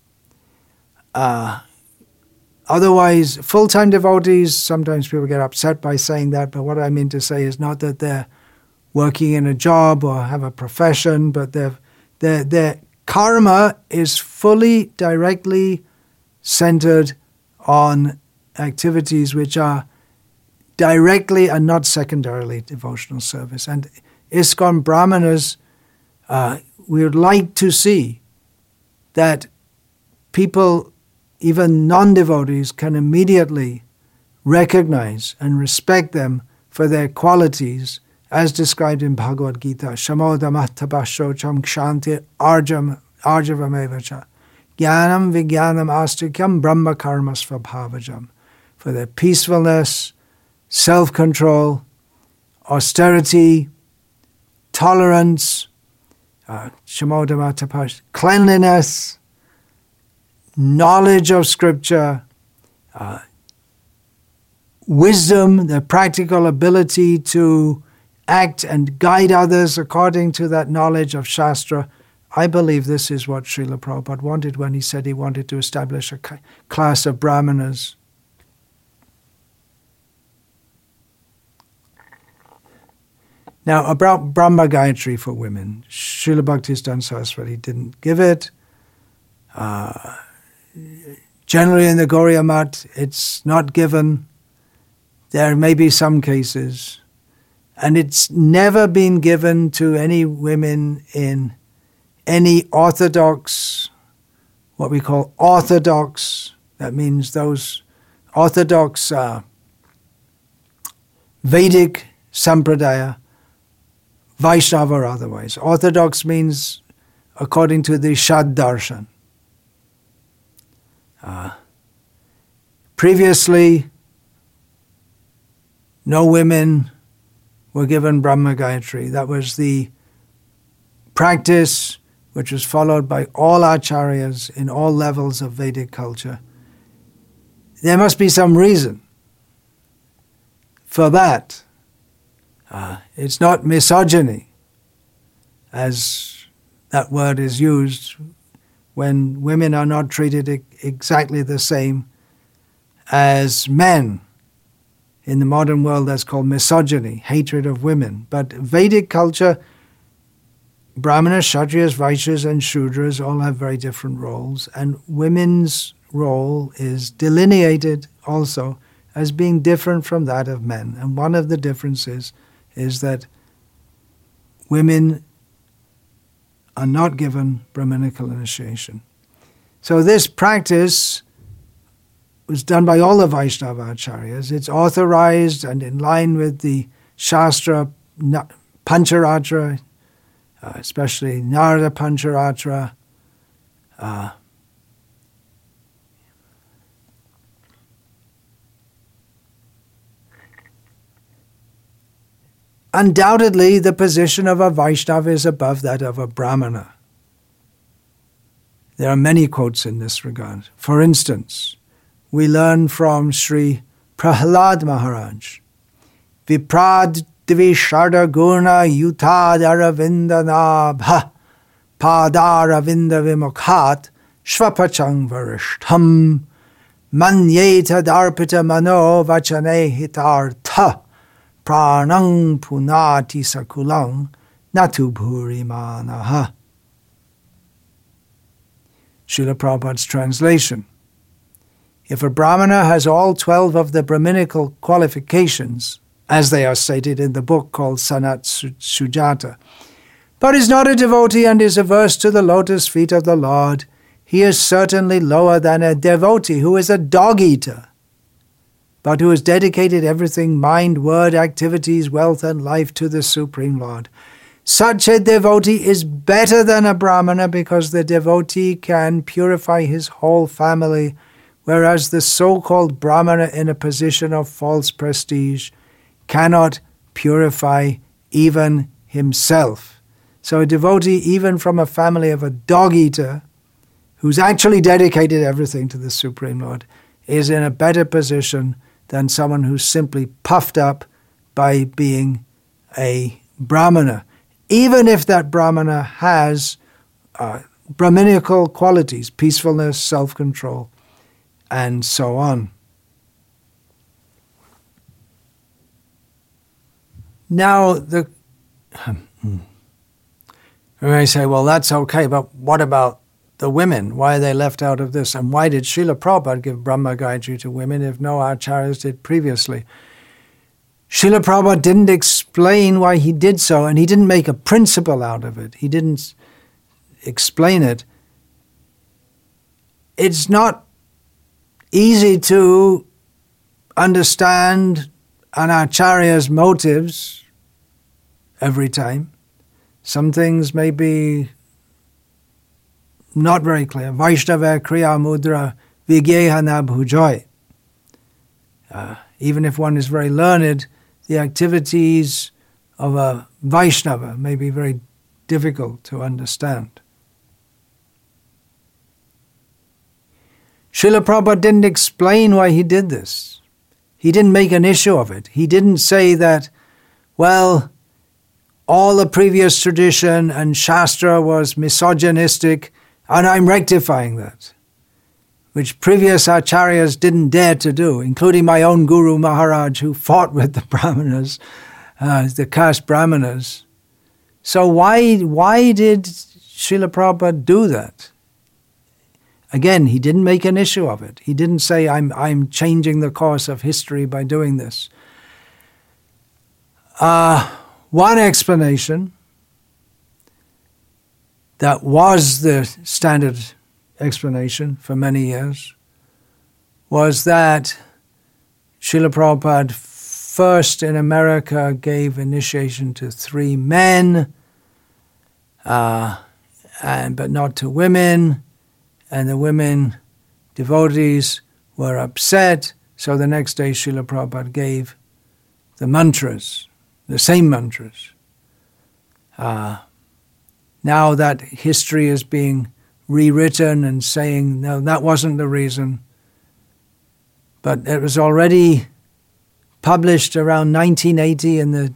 Otherwise, full-time devotees, sometimes people get upset by saying that, but what I mean to say is not that they're working in a job or have a profession, but their karma is fully, directly centered on activities which are directly and not secondarily devotional service. And ISKCON Brahmanas, we would like to see that people, even non-devotees, can immediately recognize and respect them for their qualities as described in Bhagavad Gita. Shamodamatabhashocham kshanti arjavamevacha jnanam vijnanam astikyam brahma karma svabhavajam. For their peacefulness, self-control, austerity, tolerance, cleanliness, knowledge of scripture, wisdom, the practical ability to act and guide others according to that knowledge of Shastra. I believe this is what Srila Prabhupada wanted when he said he wanted to establish a class of brahmanas. Now, about Brahma Gayatri for women, Srila Bhaktisiddhanta Saraswati didn't give it. Generally in the Gauriya Math, it's not given. There may be some cases. And it's never been given to any women in any orthodox, what we call orthodox, that means those orthodox Vedic Sampradaya, Vaishnava or otherwise. Orthodox means according to the Shad Darshan. Previously, no women were given Brahma Gayatri. That was the practice which was followed by all acharyas in all levels of Vedic culture. There must be some reason for that. It's not misogyny, as that word is used when women are not treated exactly the same as men. In the modern world, that's called misogyny, hatred of women. But Vedic culture, Brahmanas, Kshatriyas, Vaishyas, and Shudras all have very different roles, and women's role is delineated also as being different from that of men. And one of the differences is that women are not given Brahminical initiation. So this practice was done by all the Vaishnava acharyas. It's authorized and in line with the Shastra Pancharatra, especially Narada Pancharatra. Undoubtedly, the position of a Vaishnava is above that of a Brahmana. There are many quotes in this regard. For instance, we learn from Sri Prahlad Maharaj, Viprad Dvisharda Guna Yutadaravinda Nabha Padaravinda Vimukhat Shvapachang Varishtham Manyeta Darpita Mano Vachane Hitartha Pranang Punati Sakulang Natu Bhurimanaha. Srila Prabhupada's translation. If a Brahmana has all 12 of the Brahminical qualifications, as they are stated in the book called Sanat Sujata, but is not a devotee and is averse to the lotus feet of the Lord, he is certainly lower than a devotee who is a dog-eater, but who has dedicated everything, mind, word, activities, wealth, and life to the Supreme Lord. Such a devotee is better than a Brahmana because the devotee can purify his whole family, whereas the so-called Brahmana in a position of false prestige cannot purify even himself. So a devotee, even from a family of a dog-eater, who's actually dedicated everything to the Supreme Lord, is in a better position than someone who's simply puffed up by being a Brahmana, even if that Brahmana has Brahminical qualities, peacefulness, self-control, and so on. Now, you may say, well, that's okay, but what about the women? Why are they left out of this? And why did Srila Prabhupada give Brahma Gayatri to women if no acharyas did previously? Srila Prabhupada didn't explain why he did so, and he didn't make a principle out of it. He didn't explain it. It's not easy to understand an acharya's motives every time. Some things may be not very clear. Vaishnava kriya mudra vigyeha na bhujoy. Even if one is very learned, the activities of a Vaishnava may be very difficult to understand. Srila Prabhupada didn't explain why he did this. He didn't make an issue of it. He didn't say that, well, all the previous tradition and Shastra was misogynistic, and I'm rectifying that, which previous acharyas didn't dare to do, including my own Guru Maharaj, who fought with the Brahmanas, the caste Brahmanas. So why did Srila Prabhupada do that? Again, he didn't make an issue of it. He didn't say, I'm changing the course of history by doing this. One explanation that was the standard explanation for many years was that Srila Prabhupada first in America gave initiation to 3 men, but not to women, and the women devotees were upset, so the next day Srila Prabhupada gave the mantras, the same mantras. Now that history is being rewritten and saying, no, that wasn't the reason. But it was already published around 1980 in the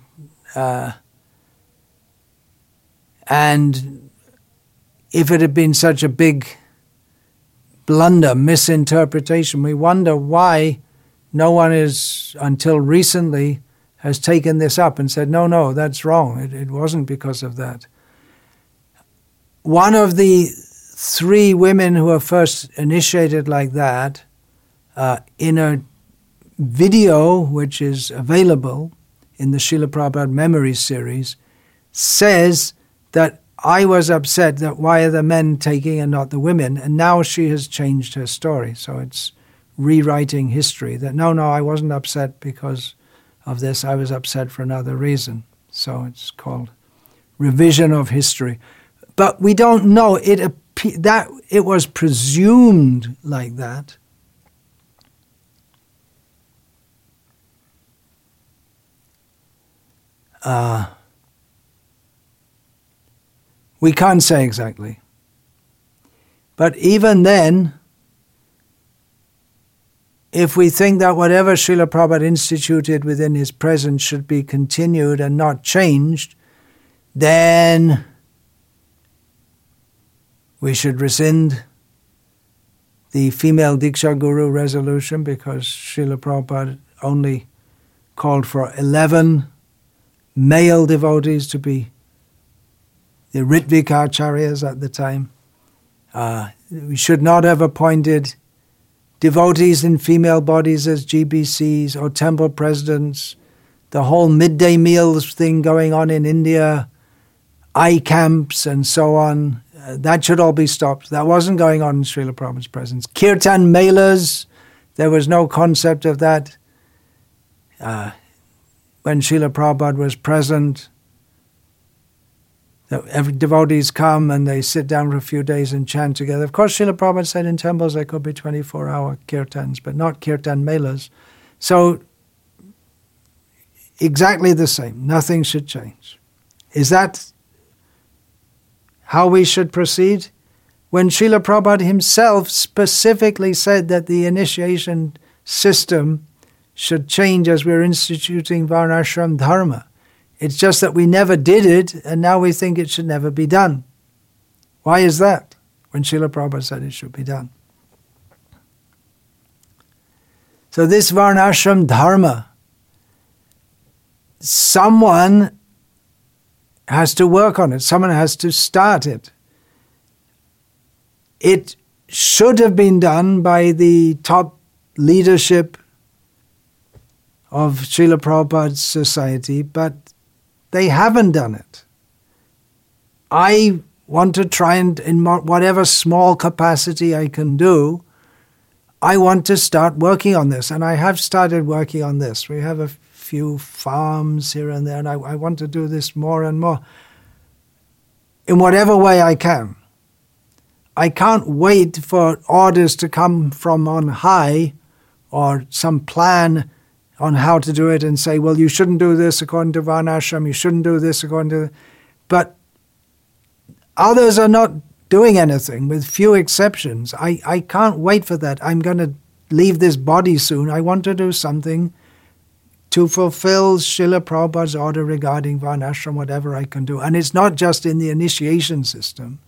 and if it had been such a big blunder, misinterpretation, we wonder why no one is, until recently, has taken this up and said, no, that's wrong. It wasn't because of that. One of the 3 women who were first initiated like that, in a video which is available in the Srila Prabhupada Memories series, says that I was upset that why are the men taking and not the women, and now she has changed her story. So it's rewriting history, that no, I wasn't upset because of this, I was upset for another reason. So it's called revision of history. But we don't know, that it was presumed like that. We can't say exactly. But even then, if we think that whatever Srila Prabhupada instituted within his presence should be continued and not changed, then we should rescind the female Diksha Guru resolution, because Srila Prabhupada only called for 11 male devotees to be the Ritvikarcharyas at the time. We should not have appointed devotees in female bodies as GBCs or temple presidents. The whole midday meals thing going on in India, eye camps and so on, that should all be stopped. That wasn't going on in Srila Prabhupada's presence. Kirtan melas, there was no concept of that. When Srila Prabhupada was present, every devotees come and they sit down for a few days and chant together. Of course, Srila Prabhupada said in temples there could be 24-hour kirtans, but not kirtan melas. So, exactly the same. Nothing should change. Is that how we should proceed? When Srila Prabhupada himself specifically said that the initiation system should change as we're instituting Varnashram Dharma. It's just that we never did it, and now we think it should never be done. Why is that, when Srila Prabhupada said it should be done? So this Varnashram Dharma, someone has to work on it. Someone has to start it. It should have been done by the top leadership of Srila Prabhupada's society, but they haven't done it. I want to try and, in whatever small capacity I can do, I want to start working on this, and I have started working on this. We have a few farms here and there, and I want to do this more and more in whatever way I can. I can't wait for orders to come from on high or some plan on how to do it and say, well, you shouldn't do this according to Varnashram, you shouldn't do this according to... But others are not doing anything, with few exceptions. I can't wait for that. I'm going to leave this body soon. I want to do something to fulfill Srila Prabhupada's order regarding Varnashram, whatever I can do. And it's not just in the initiation system.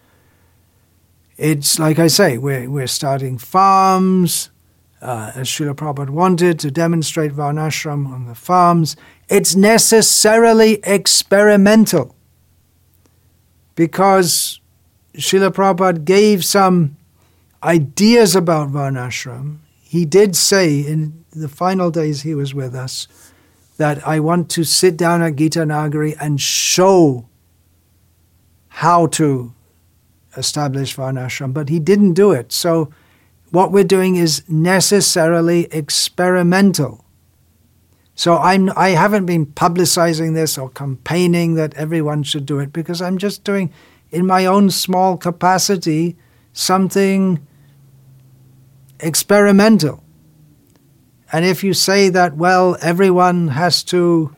It's, like I say, we're starting farms, as Srila Prabhupada wanted, to demonstrate Varnashram on the farms. It's necessarily experimental, because Srila Prabhupada gave some ideas about Varnashram. He did say in the final days he was with us that I want to sit down at Gita Nagari and show how to establish Varnashram, but he didn't do it. So what we're doing is necessarily experimental. So I haven't been publicizing this or campaigning that everyone should do it, because I'm just doing, in my own small capacity, something experimental. And if you say that, well, everyone has to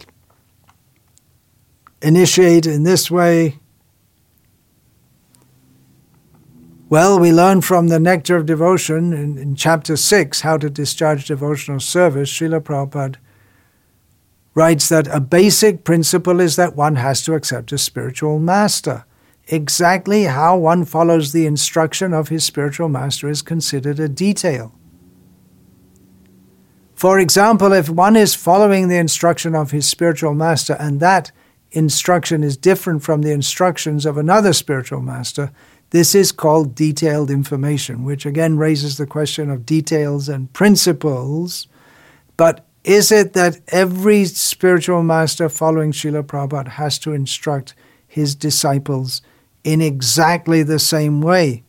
initiate in this way, well, we learn from the Nectar of Devotion in chapter 6, How to Discharge Devotional Service, Srila Prabhupada writes that a basic principle is that one has to accept a spiritual master. Exactly how one follows the instruction of his spiritual master is considered a detail. For example, if one is following the instruction of his spiritual master and that instruction is different from the instructions of another spiritual master, this is called detailed information, which again raises the question of details and principles. But is it that every spiritual master following Srila Prabhupada has to instruct his disciples in exactly the same way?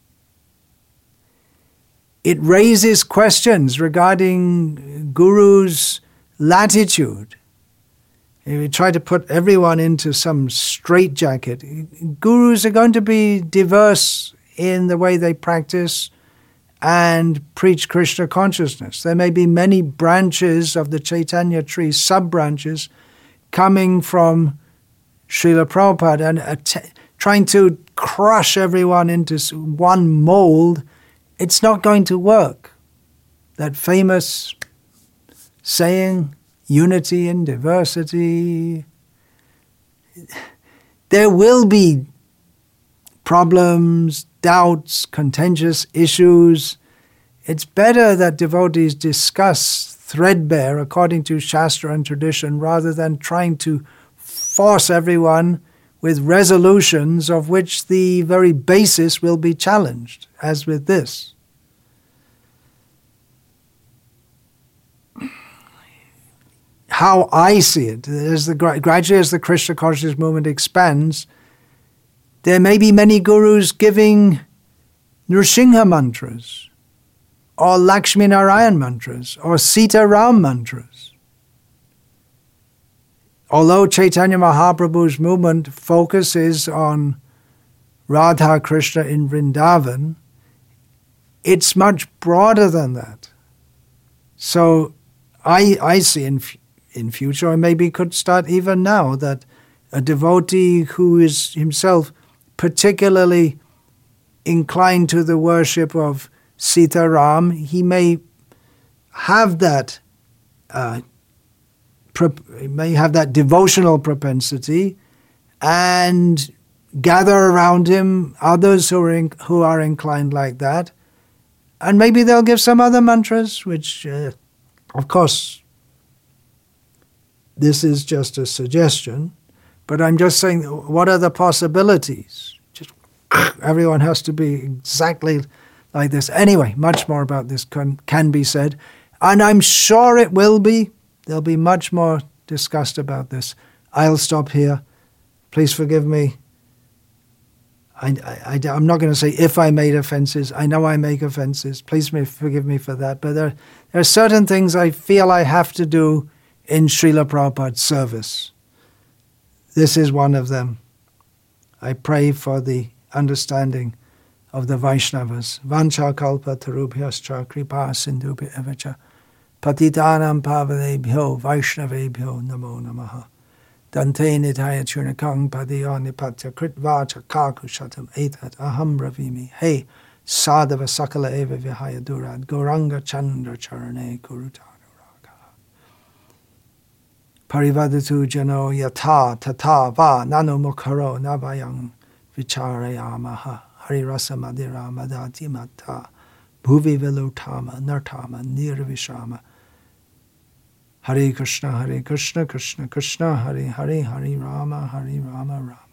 It raises questions regarding Guru's latitude. If we try to put everyone into some straitjacket, gurus are going to be diverse in the way they practice and preach Krishna consciousness. There may be many branches of the Chaitanya tree, sub-branches, coming from Srila Prabhupada and trying to crush everyone into one mold. It's not going to work. That famous saying, unity in diversity. There will be problems, doubts, contentious issues. It's better that devotees discuss threadbare according to Shastra and tradition rather than trying to force everyone with resolutions of which the very basis will be challenged, as with this. How I see it, gradually as the Krishna consciousness movement expands, there may be many gurus giving Nrsimha mantras, or Lakshmi Narayan mantras, or Sita Ram mantras. Although Chaitanya Mahaprabhu's movement focuses on Radha Krishna in Vrindavan, it's much broader than that. So I see in future, or maybe could start even now, that a devotee who is himself particularly inclined to the worship of Sita Ram, he may have that devotional propensity and gather around him others who are inclined like that, and maybe they'll give some other mantras, which, of course, this is just a suggestion, but I'm just saying, what are the possibilities? Just everyone has to be exactly like this. Anyway, much more about this can be said, and I'm sure it will be. There'll be much more discussed about this. I'll stop here. Please forgive me. I'm not going to say if I made offenses. I know I make offenses. Please forgive me for that. But there are certain things I feel I have to do in Srila Prabhupada's service. This is one of them. I pray for the understanding of the Vaishnavas. Vancha kalpa tarubhyascha kripa sindhubhya evacha patitanam pavanebhyo vaishnavebhyo namo namaha dante nitaya churnakang padiyo nipatya kritvacha kakushatam etat aham ravimi hey sadhava sakala eva vihaya durad goranga chandra charane kuruta Parivadatu jano yata tata va nano mukharo navayang vicharayamaha harirasa madira madati mata bhuvi velutama nartama nirvishama Hare Krishna Krishna Krishna Hare Hare Hare Rama Rama